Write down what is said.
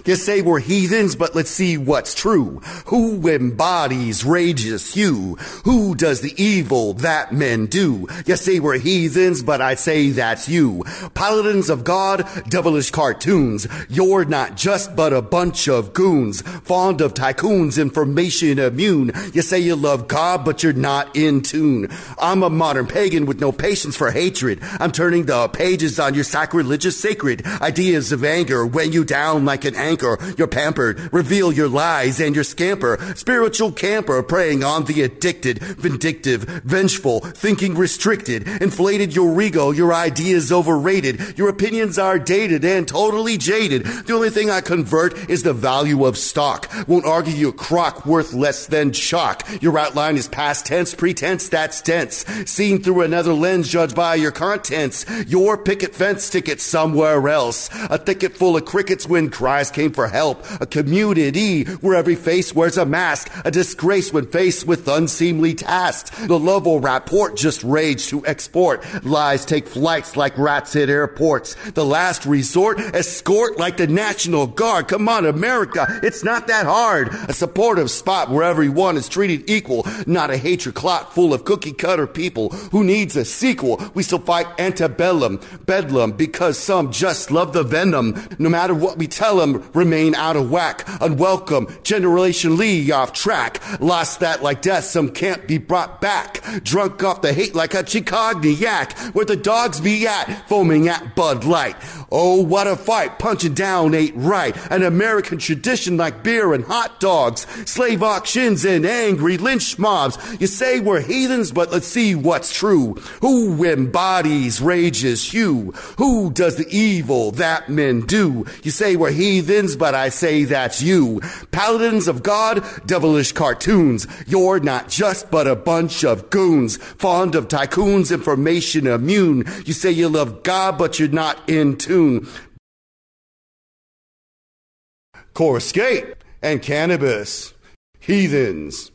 You say we're heathens, but let's see what's true. Who embodies rage's hue? Who does the evil that men do? You say we're heathens, but I say that's you. Paladins of God, devilish cartoons. You're not just but a bunch of goons, fond of tycoons, information immune. You say you love God, but you're not in tune. I'm a modern pagan with no patience for hatred. I'm turning the pages on your sacrilegious sacred ideas of anger. When you down like an anchor, you're pampered. Reveal your lies and your scamper. Spiritual camper preying on the addicted, vindictive, vengeful, thinking restricted. Inflated your ego, your ideas overrated. Your opinions are dated and totally jaded. The only thing I convert is the value of stock. Won't argue your crock worth less than chalk. Your outline is past tense, pretense that's dense. Seen through another lens, judged by your contents. Your picket fence ticket somewhere else. A thicket full of crickets when cries came for help. A community where every face wears a mask. A disgrace when faced with unseemly tasks. The love or rapport just rage to export. Lies take flights like rats at airports. The last resort, escort like the National Guard. Come on, America, it's not that hard. A supportive spot where everyone is treated equal. Not a hatred clot full of cookie cutter people. Who needs a sequel? We still fight antebellum, bedlam, because some just love the venom. No matter what we tell them, remain out of whack. Unwelcome, generationally off track. Lost that like death, some can't be brought back. Drunk off the hate like a Chicogniac. Where the dogs be at, foaming at Bud Light. Oh, what a fight, punching down ain't right. An American tradition like beer and hot dogs. Slave auctions and angry lynch mobs. You say we're heathens, but let's see what's true. Who embodies rage's hue? Who does the evil that men do? You say we're heathens, but I say that's you. Paladins of God, devilish cartoons. You're not just but a bunch of goons, fond of tycoons, information immune. You say you love God, but you're not in tune. Corscape and cannabis, heathens.